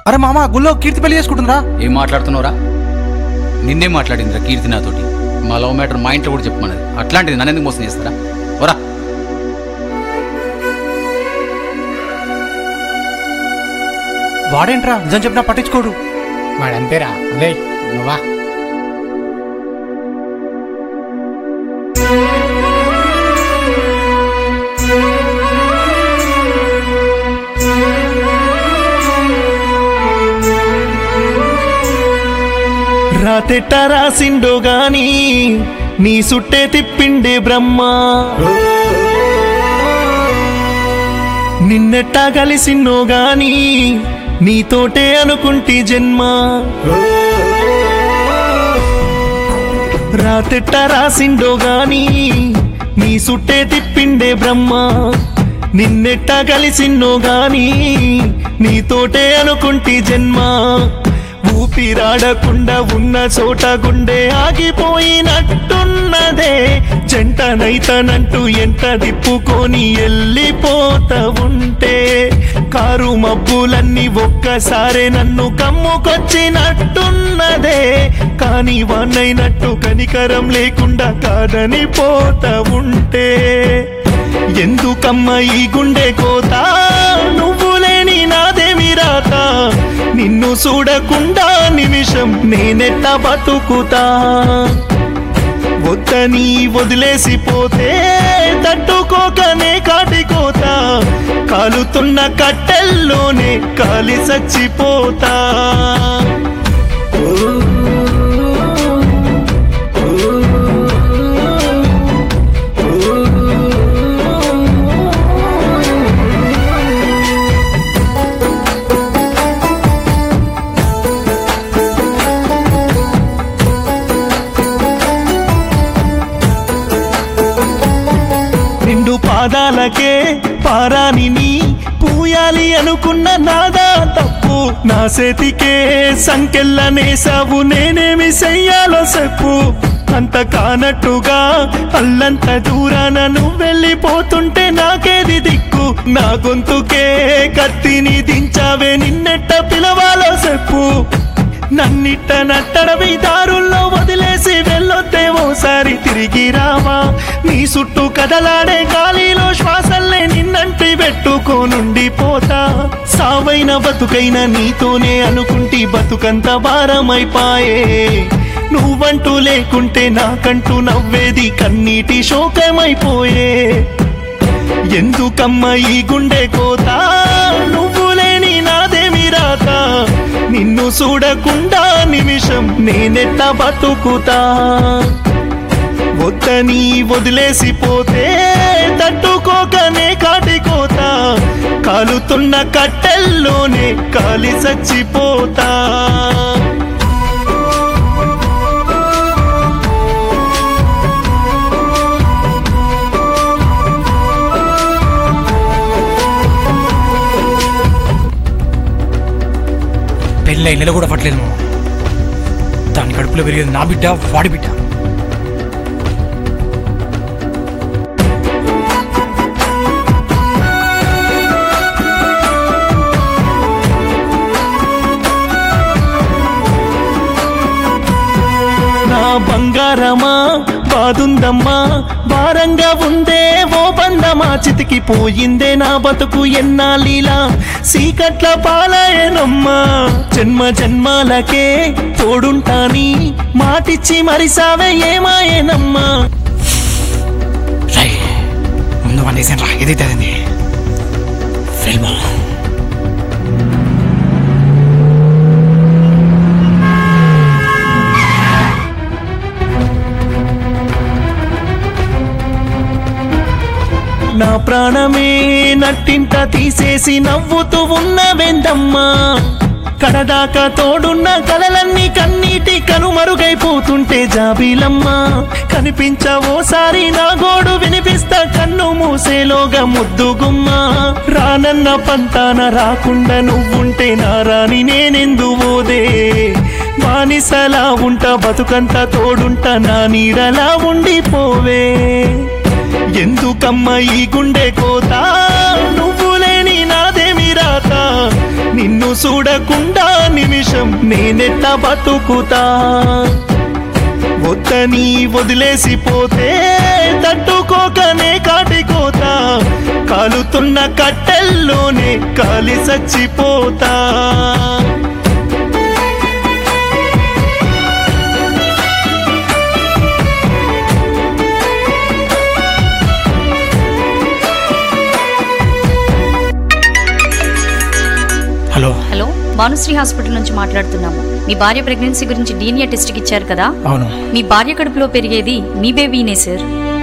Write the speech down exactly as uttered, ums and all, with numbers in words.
అరే మామ, గుళ్ళో కీర్తి పెళ్లి చేసుకుంటుందిరా. ఏం మాట్లాడుతున్నావురా? నిన్నేం మాట్లాడిందిరా కీర్తి నాతోటి? మా లవ్ మ్యాటర్ మా ఇంట్లో కూడా చెప్పమన్నది. అట్లాంటిది నన్ను ఎందుకు మోసం చేస్తారా? ఓరా. వాడేంట్రా నిజం చెప్పినా పట్టించుకోడు. వాడంతేరా. అదే నువ్వా? రాతెట్ట రాసిండో గాని నీ సుట్టే తిప్పిండే బ్రహ్మ, నిన్నెట్టా కలిసిన్నో గాని నీతోటే అనుకుంటి జన్మ. రాతెట్ట రాసిండో గాని నీ సుట్టే తిప్పిండే బ్రహ్మ, నిన్నెట్టా కలిసిన్నో గాని నీతోటే అనుకుంటి జన్మ. ఊపిరాడకుండా ఉన్న చోట గుండె ఆగిపోయినట్టున్నదే, జంటనైతనంటూ ఎంట దిప్పుకొని వెళ్ళిపోతా ఉంటే, కారు మబ్బులన్నీ ఒక్కసారే నన్ను కమ్ముకొచ్చినట్టున్నదే, కానీ వాన్నైనట్టు కనికరం లేకుండా కాదని పోతా ఉంటే, ఎందుకమ్మ ఈ గుండె కోత, నువ్వు లేని నాదేమి రాత, నిన్ను చూడకుండా నిమిషం నేనెట్ట బతుకుతా. వద్దని వదిలేసిపోతే తట్టుకోకనే కాటికోతా, కాలుతున్న కట్టెల్లోనే కాలి చచ్చిపోతా. పాదాలకే పారాని పూయాలి అనుకున్న నాదా తప్పు, నా చేతికే సంకెళ్ళనేసావు, నేనేమి చెయ్యాలో చెప్పు. అంత కానట్టుగా అల్లంత దూరాన నువ్వు వెళ్ళిపోతుంటే నాకేది దిక్కు, నా గొంతుకే కత్తిని దించావే, నిన్నెట్ట పిలవాలో చెప్పు. నన్నిట్ట నట్టడవి దారుల్లో వదిలేసి వెళ్ళొద్దే ఓసారి తిరిగి రావా, నీ చుట్టూ కదలాడే గాలిలో శ్వాసల్లే నిన్నంటి పెట్టుకోనుండి పోతా. సావైన బతుకైన నీతోనే అనుకుంటి బతుకంత భారమైపాయే, నువ్వంటూ లేకుంటే నాకంటూ నవ్వేది కన్నీటి శోకమైపోయే. ఎందుకమ్మ ఈ గుండె కోత, నువ్వు లేని నాదేమి రాత, నిన్ను చూడకుండా నిమిషం నేనెట్ట బతుకుతా. వద్దని వదిలేసిపోతే తట్టుకోకనే కాటికోతా, కాలుతున్న కట్టెల్లోనే కాలి చచ్చిపోతా. పెళ్ళై నెల కూడా పట్టలేదు మామ. దాని కడుపులో పెరిగేది నా బిడ్డ, వాడి బిడ్డ. నా బంగారమా బాదుందమ్మా, భారంగా ఉందే ఓ బంధమా, చితికి పోయిందే నా బతుకు ఎన్నాళ్ళీలా సీకట్ల పాలయనమ్మా. జన్మ జన్మాలకే తోడుంటాని మాటిచ్చి మరిసావే ఏమాయేనమ్మా. ముందు వందేసాను రా, ఏదైతే అదండి. ఫిల్మా నా ప్రాణమే నట్టింట తీసేసి నవ్వుతూ ఉన్నవేందమ్మా, కడదాకా తోడున్న కలలన్నీ కన్నీటి కనుమరుగైపోతుంటే జాబీలమ్మా. కనిపించవోసారి నా గోడు వినిపిస్తా, కన్ను మూసేలోగా ముద్దుగుమ్మా. రానన్న పంతాన రాకుండా నువ్వుంటే నా రాని నేనెందు ఓదే, బానిసలా ఉంట బతుకంత తోడుంట నా నీడలా ఉండిపోవే. ఎందుకమ్మ ఈ గుండె కోత, నువ్వు లేని నాదేమి రాత, నిన్ను చూడకుండా నిమిషం నేనెట్ట బతుకుతా వద్దని వదిలేసిపోతే తట్టుకోకనే కాటికోతా కాలుతున్న కట్టెల్లోనే కాలి చచ్చిపోతా హలో హలో భానుశ్రీ హాస్పిటల్ నుంచి మాట్లాడుతున్నాము. మీ భార్య ప్రెగ్నెన్సీ గురించి డీఎన్ఏ టెస్ట్కి ఇచ్చారు కదా. అవును. మీ భార్య కడుపులో పెరిగేది మీ బేబీనే సార్.